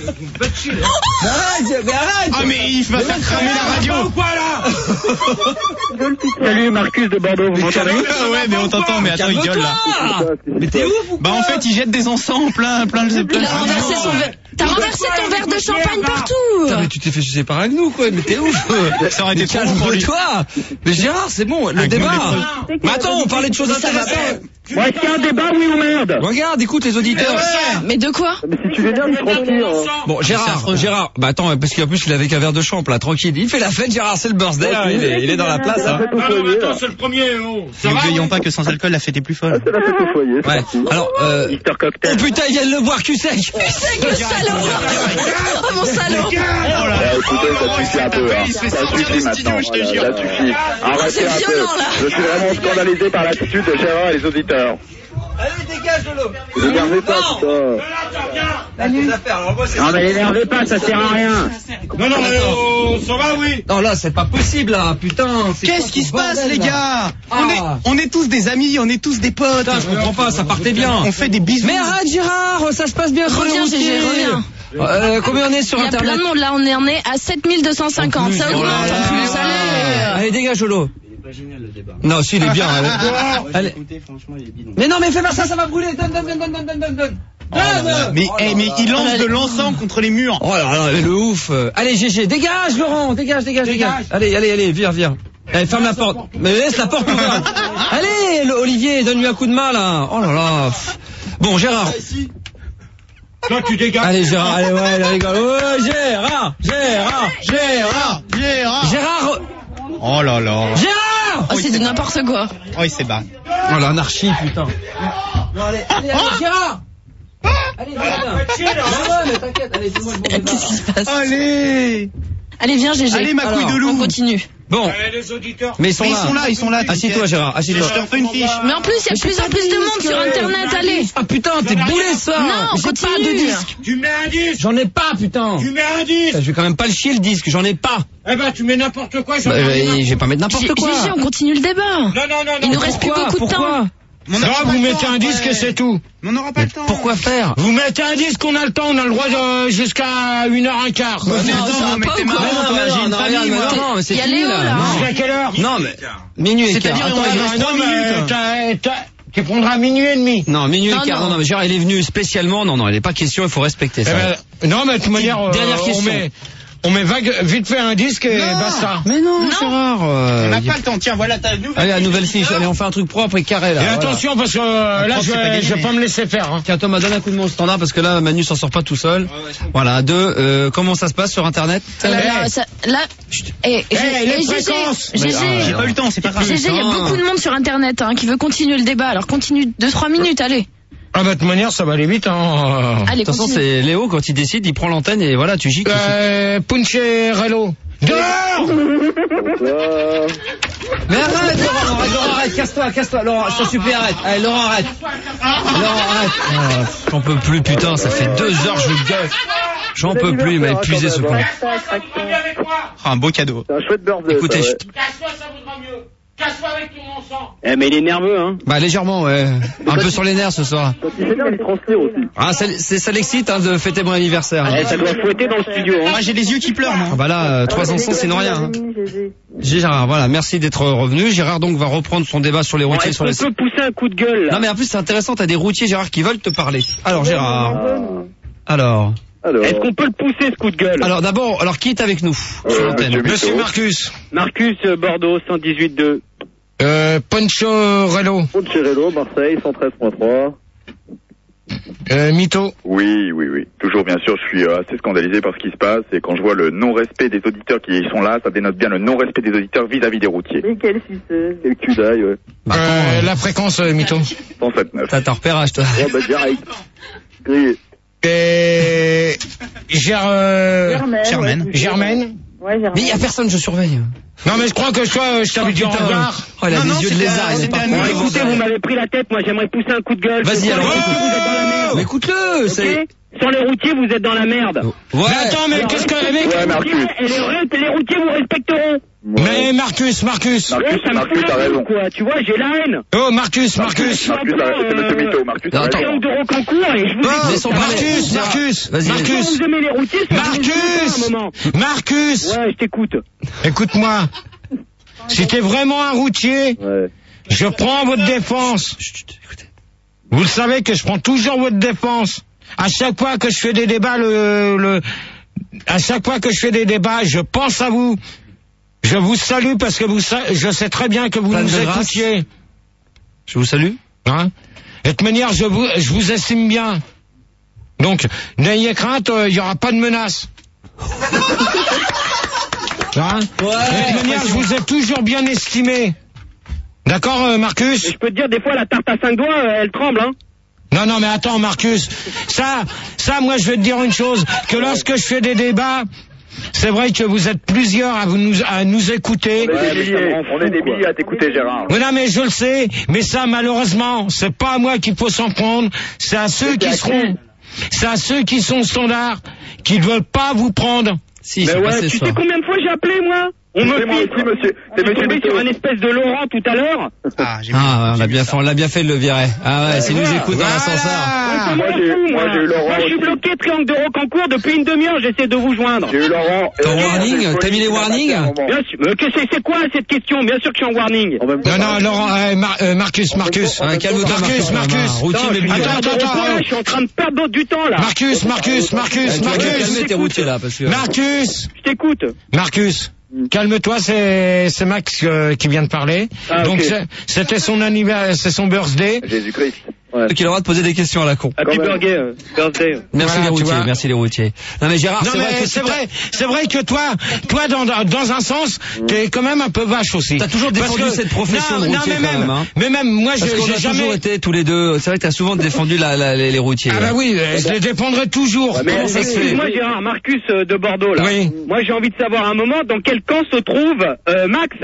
Ah mais il va faire cramer la radio. Quoi là? Salut Marcus de Bordeaux, vous m'entendez? Ah ouais, mais on t'entend, mais attends, il gueule là. Mais t'es ouf ou Bah en fait, il jette des encens plein de T'as renversé ton verre de champagne partout. Putain, mais tu t'es fait sucer par un gnou, quoi. Mais t'es ouf. Ça aurait été trop long pour lui. Calme-toi. Mais Gérard, c'est bon, le débat. Mais attends, on parlait de choses intéressantes. Bon, est-ce qu'il y a un débat, oui ou merde? Regarde, écoute les auditeurs. Mais de quoi? Mais si tu veux bien, tranquille. Bon, Gérard, bah attends, parce qu'en plus il avait qu'un verre de champ, là, tranquille. Il fait la fête, Gérard, c'est le birthday, hein, il est dans la place, hein. Attends, c'est le premier, N'oublions pas que sans alcool, la fête est plus folle. C'est la fête au foyer. Ouais. Alors, Mister Cocktail. oh putain, il vient de le boire, cul sec. C'est que le salaud. Oh mon salaud. Écoutez, ça suffit un peu, hein. Ça suffit maintenant. Voilà, ça suffit. Arrêtez C'est un peu. violent, là. Je suis vraiment scandalisé par l'attitude de Gérard et les auditeurs. Allez, dégage, Lolo. Ne l'énervez pas, putain. Non, mais l'énervez pas, ça sert à rien. Non, mais ça va, oui. Non, là, c'est pas possible, là, putain. Qu'est-ce qui se passe, les gars? Ah. On est tous des amis, on est tous des potes. Putain, je comprends pas, ça partait bien. On fait des bisous. Mais arrête, Gérard, ça se passe bien. Reviens, GG, reviens. Combien on est sur Il y a Internet? plein de monde là, on est à 7250. Ça augmente en plus. Allez, dégage, Lolo. Non, si, il est bien. Allez. Mais non, mais fais pas ça, ça va brûler. Donne. Mais il lance de l'encens contre les murs. Oh là là, le ouf. Allez, GG, dégage, Laurent, dégage. Allez, viens. Allez, ferme la porte. Mais laisse la porte ouverte. Allez, Olivier, donne-lui un coup de main, là. Oh là là. Bon, Gérard. Toi, tu dégages. Allez, Gérard, allez, ouais, là, les gars. Ouais, Gérard. Oh là là. Gérard! Oh, c'est de n'importe quoi. Oh, il s'est barré. Oh, l'anarchie, putain. Non, allez, Gérard! Allez, viens. Ouais, mais t'inquiète, allez, dis-moi le bon débat. Qu'est-ce qui se passe? Allez, viens, GG. Allez, ma couille de loup. On continue. Bon. Les auditeurs. Mais ils sont là. Assieds-toi, Gérard, assieds-toi. Je te refais une fiche. Mais en plus, il y a de plus en plus de monde sur Internet, allez. Ah putain, t'es boulé, ça. Non, j'ai continue. pas de disque. Tu mets un disque. J'en ai pas, putain. Tu mets un disque. Je vais quand même pas le chier, le disque, j'en ai pas. Eh ben, tu mets n'importe quoi. Je vais pas mettre n'importe quoi. GG, on continue le débat. Non. Il nous reste plus beaucoup de temps. Non, vous mettez un disque et c'est tout. Mais on n'aura pas le temps. Pourquoi faire? Vous mettez un disque, on a le temps, on a le droit jusqu'à 1h15. Non, mais t'es marrant, toi, j'ai une famille, moi. Non, mais c'est Il y a fini, Léo, là. Jusqu'à quelle heure? Non, mais minuit et quart. C'est-à-dire, Attends, il reste 3 minutes. Tu prendras minuit et demi. Non, minuit Non, et quart. non. Non, mais Gérard, il est venu spécialement. Non, il n'est pas question, il faut respecter ça. Non, mais de toute manière, Dernière question. on met vite fait un disque et basta. Mais non, Gérard. On n'a pas le temps. Tiens, voilà ta nouvelle. Allez, la nouvelle fiche. Allez, on fait un truc propre et carré, là. Et Voilà. attention, parce que là, je vais pas me laisser faire. Hein. Tiens, Thomas, donne un coup de mon standard parce que là, Manu s'en sort pas tout seul. Voilà, comment ça se passe sur Internet? Là, les fréquences. GG, J'ai pas eu le temps, c'est pas grave. GG, il y a beaucoup de monde sur Internet qui veut continuer le débat. Alors continue 2-3 minutes, allez. Ah bah de toute manière, ça va aller vite. Hein. Allez, De toute façon, continue. c'est Léo, quand il décide, il prend l'antenne et voilà, tu gicles. Puncharello. Dehors. Mais arrête, Laurent, arrête, casse-toi, Laurent, je te supplie, arrête. Allez, Laurent, arrête. J'en peux plus, putain, ça fait 2 heures, je gueule. J'en peux plus, il m'a épuisé ce con. Un beau cadeau. C'est un chouette birthday. Écoutez, Casse-toi, ça vaudra mieux. Casse-toi avec ton encens. Mais il est nerveux, hein. bah légèrement, ouais. Un peu sur les nerfs ce soir. Quand il s'énerve, il transpire aussi. Ah, ça l'excite de fêter mon anniversaire. Ça doit fouetter dans le studio, hein. Moi, j'ai les yeux qui pleurent, moi. Ah bah là, 3 encens, sinon rien. Hein. Gérard, voilà, merci d'être revenu. Gérard donc va reprendre son débat sur les routiers. Est-ce qu'on peut pousser un coup de gueule, là? Non mais en plus c'est intéressant, t'as des routiers, Gérard, qui veulent te parler. Alors Gérard. Alors. Est-ce qu'on peut le pousser, ce coup de gueule? Alors d'abord, qui est avec nous sur l'antenne? Monsieur Marcus. Marcus, Bordeaux, 118.2. Poncharello. Poncharello, Marseille, 113.3. Mytho. Oui. Toujours, bien sûr, je suis assez scandalisé par ce qui se passe. Et quand je vois le non-respect des auditeurs qui sont là, ça dénote bien le non-respect des auditeurs vis-à-vis des routiers. Mais quel succès. Quel cul d'ail, ouais. La fréquence, Mytho. 107.9. T'as ton repérage, toi. Ouais, bah, direct. Grillé. Germaine. Ouais, Germaine. Mais il y a personne, je surveille. Non mais je crois que je t'avais dit au revoir. Oh, il a des yeux de lézard, il est pas con. Écoutez, vous m'avez pris la tête, moi j'aimerais pousser un coup de gueule. Vas-y, alors. Vous êtes dans la merde. Mais écoute-le, Ok. c'est... Sans les routiers, vous êtes dans la merde. Ouais. Mais attends, mais Alors, qu'est-ce que... Ouais, Marcus. Les routiers vous respecteront. Mais Marcus. Ouais, ça me fout t'as la raison. gueule, quoi. Tu vois, j'ai la haine. Oh, Marcus. Marcus, c'est Monsieur Mytho. Marcus, Non, attends. Triangle de Rocancourt et je vous Oh, Laissons parler. Marcus. Vas-y, Quand vous aimez les routiers, c'est un moment. Marcus. Ouais, je t'écoute. Écoute-moi. Si t'es vraiment un routier, Ouais. je prends votre défense. Vous le savez que je prends toujours votre défense. À chaque fois que je fais des débats, à chaque fois que je fais des débats, je pense à vous. Je vous salue parce que je sais très bien que vous Pleine nous de grâce. écoutiez. Je vous salue. Hein? De toute manière, je vous estime bien. Donc, n'ayez crainte, il n'y aura pas de menace. Hein? De toute manière, je vous ai toujours bien estimé. D'accord, Marcus? Et je peux te dire, des fois, la tarte à 5 doigts, elle tremble, hein. Non, mais attends, Marcus. Ça, moi, je vais te dire une chose, que lorsque je fais des débats, c'est vrai que vous êtes plusieurs à nous écouter. On est des milliers à t'écouter, Gérard. Oui, non, mais je le sais, mais ça, malheureusement, c'est pas à moi qu'il faut s'en prendre, c'est à ceux qui sont standards, qui ne veulent pas vous prendre. Si, Mais c'est ouais, passé, tu ça. sais combien de fois j'ai appelé, moi? On me moi filtre. aussi, monsieur. C'est J'ai monsieur tombé Mytho. sur un espèce de Laurent tout à l'heure. Ah, j'ai Ah, on l'a bien fait de le virer. Ah ouais, s'il nous écoute dans l'ascenseur. Moi, j'ai eu Laurent. Moi, je suis aussi. bloqué Triangle de Rocancourt depuis une demi-heure, j'essaie de vous joindre. J'ai eu Laurent. Ton warning, t'as mis les warnings? Bien sûr, mais c'est quoi cette question? Bien sûr que je suis en warning. Non, Laurent, Marcus. Ah, calme-toi, Marcus. Routier, mais Attends, je suis en train de perdre du temps, là. Marcus. calme tes routiers là, parce que... Marcus. Je t'écoute. Marcus. Calme-toi, c'est Max qui vient de parler. Ah, Donc ok. c'était son anniversaire, c'est son birthday. Jésus-Christ. Qui a le droit de poser des questions à la con. Happy birthday. Birthday. Merci Voilà, les tu routiers, vois. merci les routiers. Non mais Gérard, Non c'est vrai mais que c'est vrai que toi dans un sens, t'es quand même un peu vache aussi. T'as toujours défendu Parce que- cette profession de routier quand même, hein. Mais même moi, parce qu'on j'ai a jamais. toujours été tous les deux. C'est vrai que t'as souvent défendu les routiers. Ah bah oui, je les défendrai toujours. Mais Comment ça se fait? excuse-moi Gérard, Marcus de Bordeaux là. Oui. Moi j'ai envie de savoir un moment dans quel camp se trouve Max.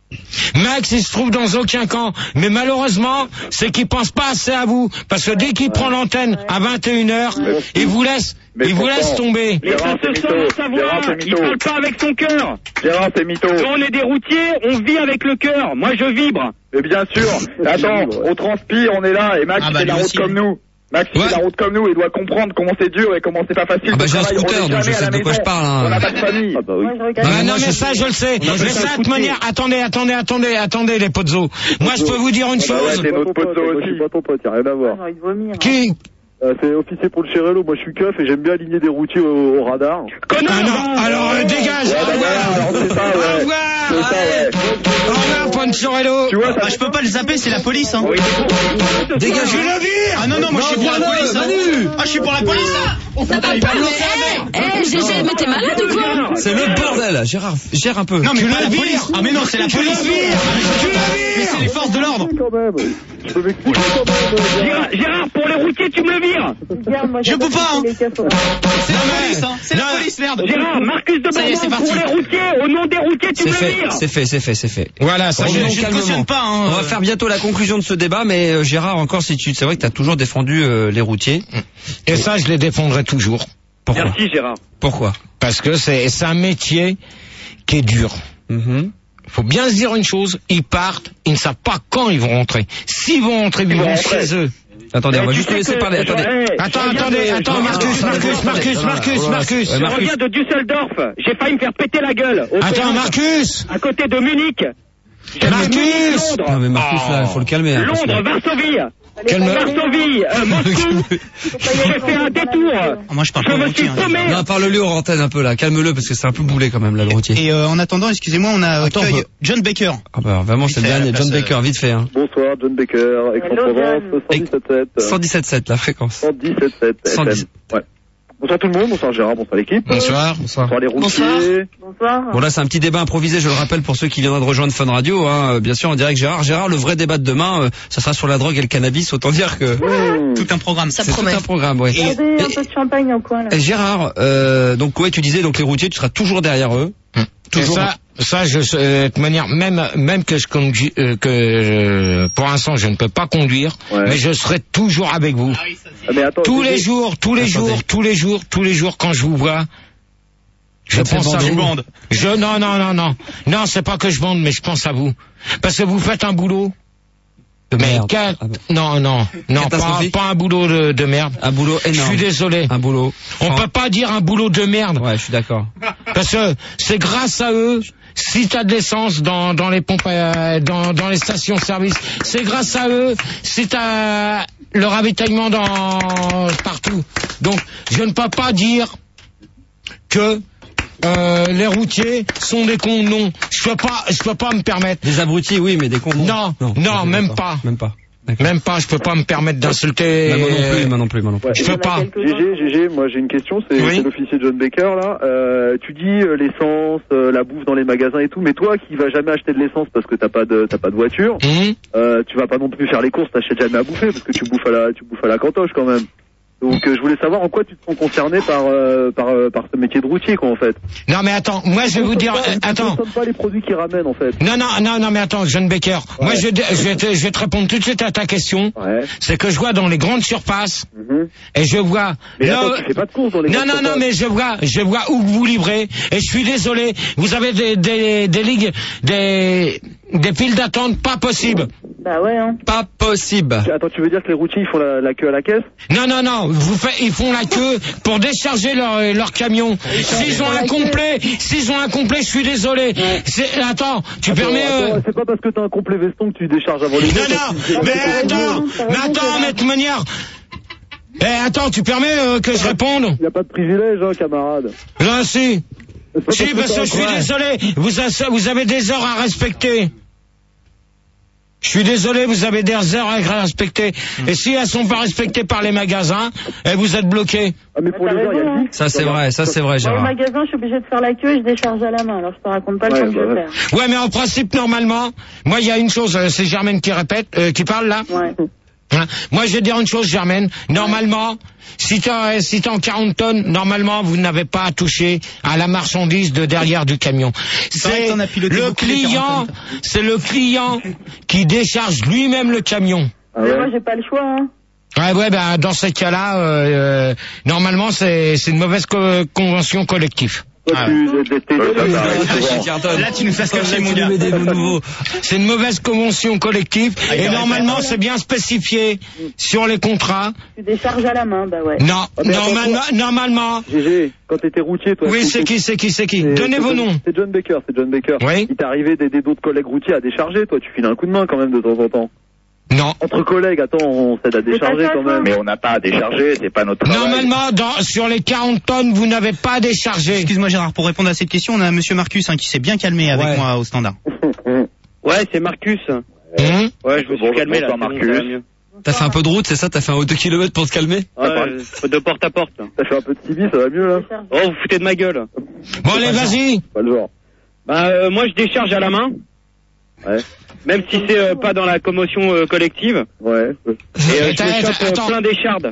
Max, il se trouve dans aucun camp. Mais malheureusement, c'est qu'il pense pas assez à vous. Parce que dès qu'il prend l'antenne à 21h, il vous laisse tomber. Mais ça se sent à savoir, il parle pas avec son cœur. Gérard, c'est Mytho. Quand on est des routiers, on vit avec le cœur. Moi je vibre. Mais bien sûr. Attends, on transpire, on est là, et Max Ah bah, fait la lui route aussi. comme nous. Max fait la route comme nous, il doit comprendre comment c'est dur et comment c'est pas facile. Ah bah de j'ai un travailler. scooter, On est donc je jamais à sais la de quoi je maison. parle. On n'a Hein. pas de famille. Moi, je regarde. Ah non moi, mais je- ça je le sais. Moi, je Mais fais ça un de coup de manière, attendez les potzos. Moi je peux vous dire une Bah ouais, chose. c'est notre poteau aussi. Je suis pas ton pote, y'a rien à voir. J'ai envie de vomir. Qui C'est officier pour le Cherello, moi je suis keuf et j'aime bien aligner des routiers au radar. Connard. Ah non, alors dégage. Ouais, bah voilà, alors c'est ça, Au ouais. revoir. C'est ça, ouais. Au revoir, Ponchorello. Tu vois, Bah, je peux pas le zapper, c'est la police, hein. Dégage. Je le vire. Ah non, moi je suis pour la police, hein. Ah, je suis pour la police, hein. GG, mais t'es malade ou quoi? C'est le bordel. Gérard, gère un peu. Non, mais Tu pas le la vires. police. Ah, mais non, c'est la Tu le police. vires. Tu le Mais vires. c'est les forces de l'ordre. Quand même, je peux m'expliquer quand même. Gérard, pour les routiers, tu me le vires. Regarde, moi, Je peux pas, hein. les casseroles. C'est la police, hein. C'est la police, merde. Gérard, Marcus de Ça y est, c'est Bordeaux, pour parti. les routiers, au nom des routiers, tu C'est me le fait, vires. c'est fait. Voilà, ça Revenons je ne calmement. cautionne pas, hein. On va faire bientôt la conclusion de ce débat, mais Gérard, encore si c'est vrai que t'as toujours défendu les routiers. Et ça, je les défendrai toujours. Pourquoi? Merci Gérard. Pourquoi? Parce que c'est un métier qui est dur. Mhm. Faut bien se dire une chose, ils partent, ils ne savent pas quand ils vont rentrer. S'ils vont rentrer, ils vont chez eux. Attendez, on va Tu juste sais le laisser que- parler. Attendez. Attends, je reviens de- Marcus. Je reviens de Düsseldorf. J'ai failli me faire péter la gueule. au Attends, Théâtre, Marcus. À côté de Munich. J'ai fait Marcus. Munich, Non Londres. mais Marcus là, il faut le calmer. Hein, parce que- Londres, Varsovie. Calme. Varsovie, Moscou. J'ai fait un détour. Moi je parle Je pas me de routier, suis hein. paumé. Non, parle-lui hors antenne un peu là, calme-le parce que c'est un peu boulé quand même là le routier. Et en attendant, excusez-moi, on a Attends, accueille John Baker. Ah bah vraiment c'est le Vite fait, dernier, la John place, Baker, vite fait hein. Bonsoir, John Baker, Aix-en-Provence, 117.7. 117.7 la fréquence. 117.7 FM. 117. Ouais. Bonsoir tout le monde, bonsoir Gérard, bonsoir l'équipe. Bonsoir. Bonsoir. Bonsoir les routiers. Bonsoir. Bon là c'est un petit débat improvisé, je le rappelle pour ceux qui viendraient de rejoindre Fun Radio, hein, bien sûr en direct Gérard. Gérard, le vrai débat de demain, ça sera sur la drogue et le cannabis, autant dire que Tout un programme. Ça c'est tout promet. un programme, ouais. Regardez un peu de champagne au coin là. Et Gérard, donc ouais tu disais donc les routiers, tu seras toujours derrière eux. Toujours. Et ça, de toute manière, même que je conduis, pour l'instant, je ne peux pas conduire, mais je serai toujours avec vous. Mais attends, tous les jours, quand je vous vois, je pense à vous. Non, c'est pas que je bande, mais je pense à vous. Parce que vous faites un boulot. Mais non, pas un boulot de merde. Un boulot énorme. Je suis désolé. Un boulot. On peut pas dire un boulot de merde. Ouais, je suis d'accord. Parce que c'est grâce à eux, si t'as de l'essence dans les pompes, dans les stations-service, c'est grâce à eux, si t'as le ravitaillement partout. Donc, je ne peux pas dire que les routiers sont des cons, non. Je peux pas me permettre. Des abrutis, oui, mais des cons, non. Non, même pas. Même pas, je peux pas me permettre d'insulter. Moi non plus. Je peux pas. GG, moi j'ai une question, c'est l'officier John Baker là. Tu dis l'essence, la bouffe dans les magasins et tout, mais toi qui vas jamais acheter de l'essence parce que t'as pas de voiture, tu vas pas non plus faire les courses, t'achètes jamais à bouffer parce que tu bouffes à la cantoche quand même. Donc je voulais savoir en quoi tu te sens concerné par ce métier de routier quoi en fait. Non mais attends, moi je vais vous dire, attends. Tu consommes pas les produits qu'ils ramènent en fait. Non mais attends, John Baker. Ouais. Moi je vais te répondre tout de suite à ta question. Ouais. C'est que je vois dans les grandes surfaces et je vois. Mais attends, tu fais pas de courses dans les grandes surfaces. Non mais je vois où vous livrez et je suis désolé. Vous avez des ligues, des files d'attente pas possibles. Bah ouais, hein. Pas possible. Attends, tu veux dire que les routiers ils font la queue à la caisse? Non. Ils font la queue pour décharger leur camion. S'ils ont un complet, je suis désolé. Attends, tu permets. C'est pas parce que t'as un complet veston que tu décharges avant les. Non, mais de toute manière. Attends, tu permets que je réponde? Y a pas de privilège, hein, camarade. Là, si. Si, parce que je suis désolé. Vous avez des heures à respecter. Je suis désolé, vous avez des heures à respecter. Et si elles sont pas respectées par les magasins, vous êtes bloqués. Ah, mais pour les heures, il y a le Ça c'est vrai, Gérard. Dans le magasin, je suis obligé de faire la queue et je décharge à la main. Alors je te raconte pas le temps que je vais faire. Ouais, mais en principe, normalement, moi, il y a une chose, c'est Germaine qui parle là. Ouais. Hein? Moi, je vais dire une chose, Germaine. Normalement, si t'es en 40 tonnes, normalement, vous n'avez pas à toucher à la marchandise de derrière du camion. C'est le client qui décharge lui-même le camion. Ah ouais. Mais moi, j'ai pas le choix, hein. Ouais, ben, dans ces cas-là, normalement, c'est une mauvaise convention collective. Là, tu nous fais cacher mon gars. C'est une mauvaise convention collective et normalement c'est bien spécifié sur les contrats. Tu décharges à la main, bah ouais. Non, normalement. GG, quand t'étais routier, toi. Oui, c'est qui Donnez vos noms. C'est John Baker. Oui. Il t'est arrivé d'aider d'autres collègues routiers à décharger, toi, tu files un coup de main quand même de temps en temps. Non. Entre collègues, attends, on s'aide à décharger quand même. Mais on n'a pas à décharger, c'est pas notre travail. Normalement, sur les 40 tonnes, vous n'avez pas à décharger. Excuse-moi Gérard, pour répondre à cette question, on a monsieur Marcus qui s'est bien calmé avec moi au standard. Ouais, c'est Marcus. Ouais, je me suis calmé là. Marcus. T'as fait un peu de route, c'est ça? T'as fait un haut 2 km pour te calmer? Ouais, de porte à porte. T'as fait un peu de tibi, ça va mieux là? Oh, vous foutez de ma gueule. Bon, allez, vas-y. Pas le genre. Bah, moi je décharge à la main. Ouais. Même si c'est pas dans la commotion collective. Ouais. Et je me chope plein d'échardes.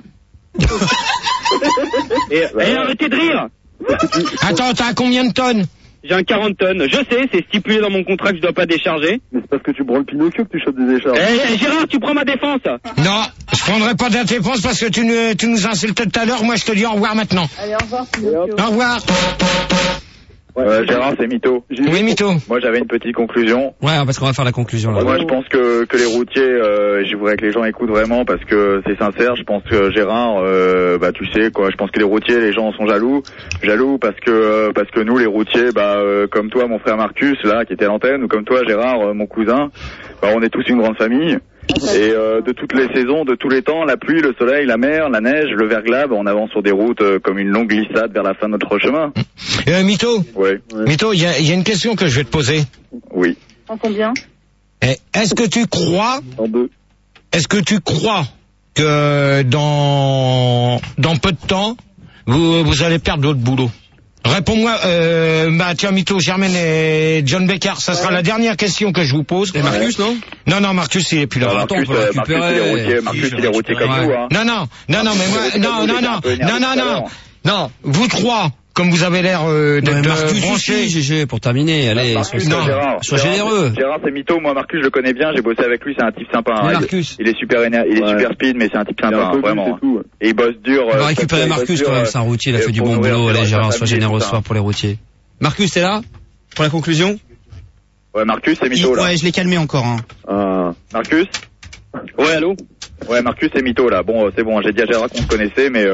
et arrêtez de rire. Attends, t'as combien de tonnes? J'ai un 40 tonnes. Je sais, c'est stipulé dans mon contrat que je dois pas décharger. Mais c'est parce que tu branles Pinocchio que tu chopes des échardes. Gérard, tu prends ma défense. Non, je prendrai pas ta défense parce que tu nous insultais tout à l'heure. Moi, je te dis au revoir maintenant. Allez, au revoir, Pinocchio. Au revoir. Gérard, c'est Mytho. Oui, Mytho. Moi, j'avais une petite conclusion. Ouais, parce qu'on va faire la conclusion là. Moi, je pense que les routiers, je voudrais que les gens écoutent vraiment parce que c'est sincère. Je pense que Gérard, tu sais quoi. Je pense que les routiers, les gens sont jaloux parce que nous, les routiers, comme toi, mon frère Marcus, là, qui était à l'antenne, ou comme toi, Gérard, mon cousin, on est tous une grande famille. Et de toutes les saisons, de tous les temps, la pluie, le soleil, la mer, la neige, le verglas, on avance sur des routes comme une longue glissade vers la fin de notre chemin. Mytho. Oui. Mytho, il y a une question que je vais te poser. Oui. En combien? Est-ce que tu crois? En 2. Est-ce que tu crois que dans peu de temps, vous allez perdre votre boulot? Réponds-moi, tiens, Mytho, Germaine et John Baker, ça sera la dernière question que je vous pose. Et Marcus, non? Non, Marcus, il est plus là. Marcus, il est routier comme nous, hein. Non, mais moi, non, vous trois, comme vous avez l'air d'être branché. GG, pour terminer, allez, sois généreux. Gérard, c'est mytho. Moi, Marcus, je le connais bien. J'ai bossé avec lui. C'est un type sympa. Hein. Marcus. Il est super super speed, mais c'est un type sympa, hein, vraiment. Et il bosse dur. On va récupérer Marcus quand même. C'est un routier. Il a fait du bon boulot. Allez, Gérard, sois généreux ce soir pour les routiers. Marcus, t'es là pour la conclusion? Ouais, Marcus, c'est mytho là. Ouais, je l'ai calmé encore. Marcus. Ouais, allô. Ouais, Marcus, c'est mytho là. Bon, c'est bon. J'ai dit à Gérard qu'on se connaissait, mais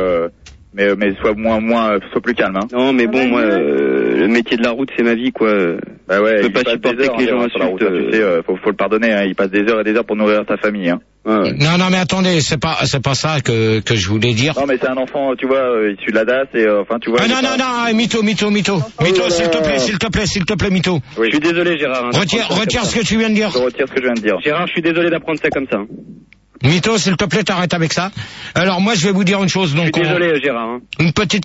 sois plus calme, hein. Non, mais bon, moi, le métier de la route, c'est ma vie, quoi. Bah ouais. Je peux pas supporter que les gens sur la route, tu sais, faut le pardonner, hein. Il passe des heures et des heures pour nourrir sa famille, hein. Ouais. Non, mais attendez, c'est pas ça que je voulais dire. Non, mais c'est un enfant, tu vois, issu de la DAS et enfin, tu vois. Ah, non, mytho, s'il te plaît, mytho. Oui. Je suis désolé, Gérard. Hein, retire ce que tu viens de dire. Je retire ce que je viens de dire. Gérard, je suis désolé d'apprendre ça comme ça. Mytho, s'il te plaît, t'arrêtes avec ça. Alors moi, je vais vous dire une chose. Donc, je suis désolé, Gérard. Hein. Une petite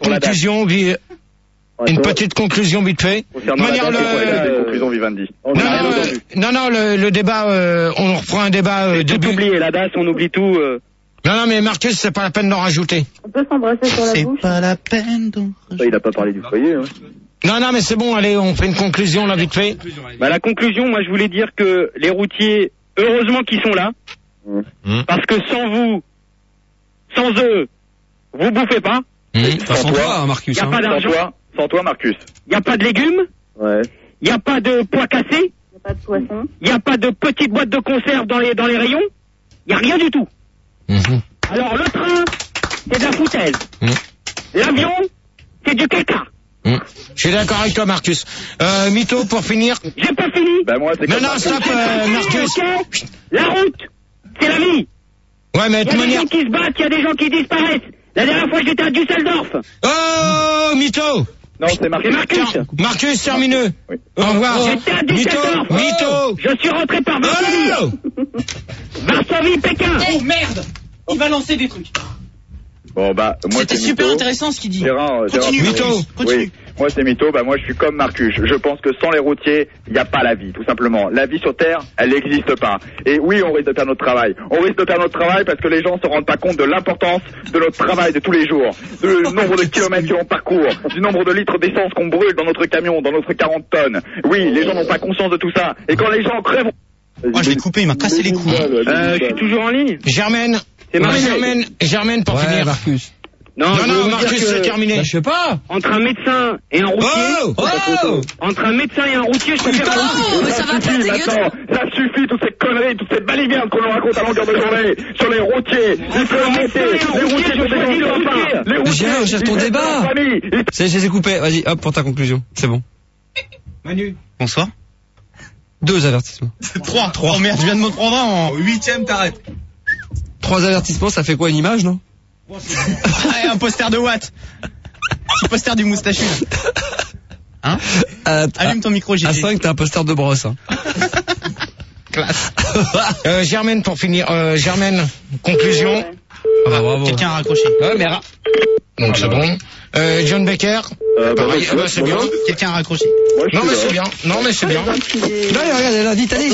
conclusion vite fait. Conclusion Vivendi. Non, le débat, on reprend un débat début. Oublier la DAS, on oublie tout. Non, mais Marcus, c'est pas la peine d'en rajouter. On peut s'embrasser sur la bouche. C'est pas la peine d'en rajouter. Il a pas parlé du foyer, hein. Non, mais c'est bon, allez, on fait une conclusion là vite fait. Bah la conclusion, moi je voulais dire que les routiers, heureusement qu'ils sont là. Parce que sans eux, vous bouffez pas. Sans toi, Marcus. Y a pas d'argent. Sans toi, Marcus. Y a pas de légumes. Ouais. Y a pas de pois cassés. Y a pas de poisson. Y a pas de petites boîtes de conserve dans les rayons. Y a rien du tout. Alors le train, c'est de la foutaise. L'avion, c'est du caca. Je suis d'accord avec toi, Marcus. Mytho, pour finir. J'ai pas fini. Bah moi, c'est non, stop, Marcus. Okay. La route, c'est la vie. Ouais, mais il y a des gens qui se battent, il y a des gens qui disparaissent. La dernière fois, j'étais à Düsseldorf. Oh, Mytho. Non, c'est Marcus. Marcus, termineux. Oui. Au revoir. J'étais à Düsseldorf. Mytho. Je suis rentré par Varsovie. Varsovie, Pékin. Oh merde. Il va lancer des trucs. Bon bah moi c'était super intéressant ce qu'il dit. Gérard, Mytho. Oui. Moi c'est mytho, bah moi je suis comme Marcus. Je pense que sans les routiers, il n'y a pas la vie, tout simplement. La vie sur Terre, elle n'existe pas. Et oui, on risque de faire notre travail. On risque de faire notre travail parce que les gens se rendent pas compte de l'importance de notre travail de tous les jours, du nombre de kilomètres que l'on parcourt, du nombre de litres d'essence qu'on brûle dans notre camion, dans notre 40 tonnes. Oui, les gens n'ont pas conscience de tout ça. Et quand les gens crèvent... Oh, je l'ai coupé, il m'a cassé les couilles. Je suis toujours en ligne. Germaine. Germaine pour finir. Marcus. Non, Marcus, c'est terminé. Bah, je sais pas. Entre un médecin et un routier. Entre un médecin et un routier, je préfère un routier. Ça suffit maintenant. Ça suffit, toutes ces conneries, toutes ces balivernes qu'on nous raconte à longueur de journée sur les routiers. Il faut arrêter. Les routiers sont des enfants. Gérard, gère ton débat. Je les ai coupés. Vas-y, hop, pour ta conclusion. C'est bon. Manu. Bonsoir. 2 avertissements. 3. Oh merde, je viens de me prendre en 8ème, t'arrêtes. 3 avertissements, ça fait quoi, une image, non? Un poster de Watt. Un poster du moustachu. Hein? Allume ton micro, Gigi. À 5, t'as un poster de brosse. Hein. Classe. Germaine, pour finir. Germaine, conclusion. Ah bah, bravo. Quelqu'un a raccroché. Ouais, mais donc c'est bon. John Becker. Pareil, c'est bien. Quelqu'un a raccroché. Non, mais c'est bien. Non, mais c'est bien. Là, regarde, elle a dit, t'as dit,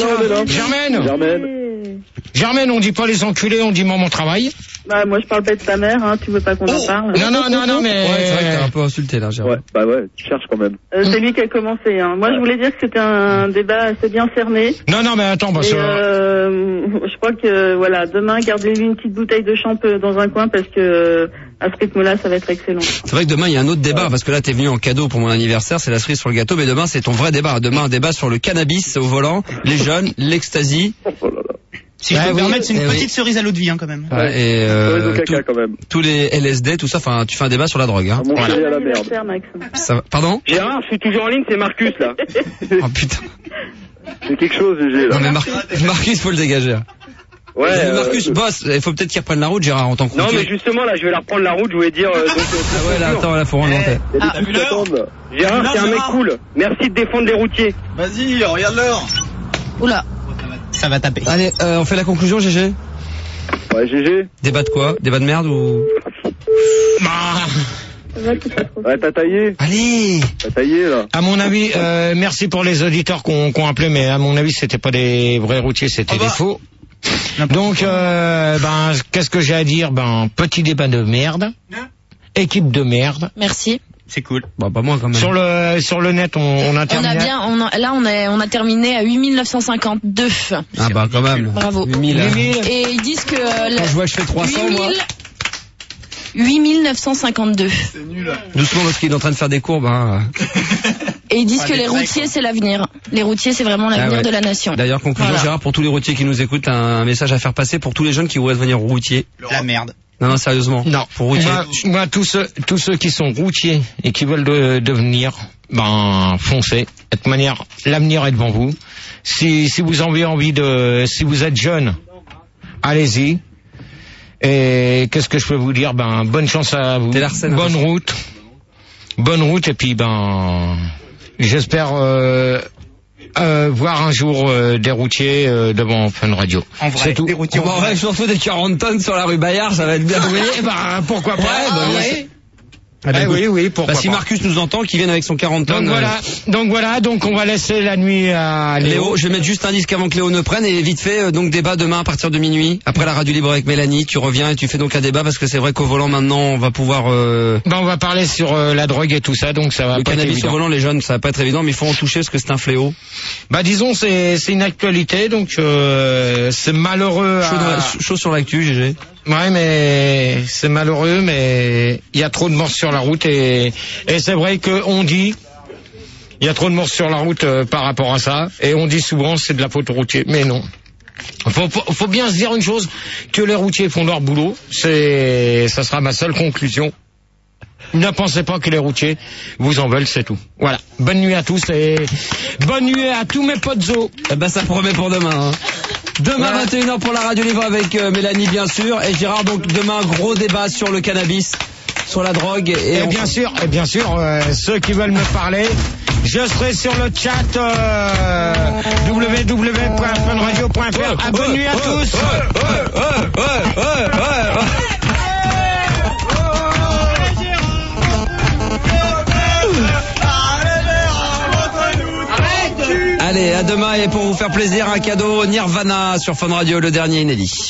Germaine, on dit pas les enculés, on dit maman travail. Bah, moi, je parle pas de ta mère, hein, tu veux pas qu'on en parle. Non, mais... Ouais, c'est vrai que t'as un peu insulté, là, Gérard. Ouais, bah ouais, tu cherches quand même. C'est lui qui a commencé, hein. Moi, je voulais dire que c'était un débat assez bien cerné. Non, mais attends, parce que... je crois que, voilà, demain, gardez-lui une petite bouteille de champ dans un coin parce que, à ce rythme-là, ça va être excellent. C'est vrai que demain, il y a un autre débat, parce que là, t'es venu en cadeau pour mon anniversaire, c'est la cerise sur le gâteau, mais demain, c'est ton vrai débat. Demain, un débat sur le cannabis au volant, les jeunes, l'ecstasy. Si je peux me permettre, c'est une petite cerise à l'eau de vie, hein, quand même. Ouais, et quand même. tous les LSD, tout ça, enfin, tu fais un débat sur la drogue, hein. Mon chéri à la merde. Ça va. Pardon? Gérard, je suis toujours en ligne, c'est Marcus, là. Oh putain. C'est quelque chose, Gégé, là. Non, mais Marcus, faut le dégager. Ouais. Marcus, boss, il faut peut-être qu'il reprenne la route, Gérard, en tant que routier. Non, mais justement, là, je vais la reprendre la route, je voulais dire, ah ouais, là, attends, là, faut rendre l'antenne. Gérard, c'est un mec cool. Merci de défendre les routiers. Vas-y, regarde l'heure. Oula. Ça va taper. Allez, on fait la conclusion, GG? Ouais, Gégé. Débat de quoi? Débat de merde ou? Ouais, t'as taillé. Allez. T'as taillé, là. À mon avis, merci pour les auditeurs qu'on appelé, mais à mon avis, c'était pas des vrais routiers, c'était des faux. Donc, qu'est-ce que j'ai à dire? Petit débat de merde. Équipe de merde. Merci. C'est cool. Bon, pas moi quand même. Sur le net, on a terminé. On a terminé à 8952. Ah bah quand même. Bravo. 8000. Et ils disent que Quand je vois que je fais 300 moi. 8952. C'est nul. Doucement parce qu'il est en train de faire des courbes. Hein. Et ils disent que les routiers c'est l'avenir. Les routiers c'est vraiment l'avenir de la nation. D'ailleurs, conclusion Gérard, pour tous les routiers qui nous écoutent, un message à faire passer pour tous les jeunes qui voudraient devenir routiers. La merde. Non, sérieusement. Non. Pour routiers. Moi, tous ceux qui sont routiers et qui veulent devenir, foncez. De toute manière, l'avenir est devant vous. Si vous avez envie si vous êtes jeune, allez-y. Et qu'est-ce que je peux vous dire? Bonne chance à vous. Bonne route. Bonne route et puis j'espère voir un jour des routiers devant Fun Radio. En vrai, c'est tout. des routiers. On va surtout des 40 tonnes sur la rue Bayard, ça va être bien. Oui, pourquoi pas. Oui, pourquoi si pas. Marcus nous entend, qu'il vienne avec son 40 tonnes. Donc on va laisser la nuit à Léo. Je vais mettre juste un disque avant que Léo ne prenne et vite fait, donc débat demain à partir de minuit. Après la radio libre avec Mélanie, tu reviens et tu fais donc un débat parce que c'est vrai qu'au volant maintenant on va pouvoir... on va parler sur la drogue et tout ça, donc ça va le pas être cannabis évident. au volant, les jeunes, ça va pas être évident, mais il faut en toucher parce que c'est un fléau. Disons c'est une actualité, donc c'est malheureux. Chaud sur l'actu, GG. Ouais, mais c'est malheureux, mais il y a trop de morts sur la route et c'est vrai qu'on dit il y a trop de morts sur la route par rapport à ça et on dit souvent c'est de la faute aux routiers, mais non. Faut bien se dire une chose, que les routiers font leur boulot, ça sera ma seule conclusion. Ne pensez pas que les routiers vous en veulent, c'est tout. Voilà. Bonne nuit à tous et bonne nuit à tous mes potes zo. Ça promet pour demain. Hein. Demain 21h pour la radio libre avec Mélanie bien sûr et Gérard, donc demain gros débat sur le cannabis, sur la drogue et bien sûr ceux qui veulent me parler, je serai sur le chat www.funradio.fr. Bonne nuit à tous. Allez, à demain et pour vous faire plaisir, un cadeau Nirvana sur Fun Radio, le dernier inédit.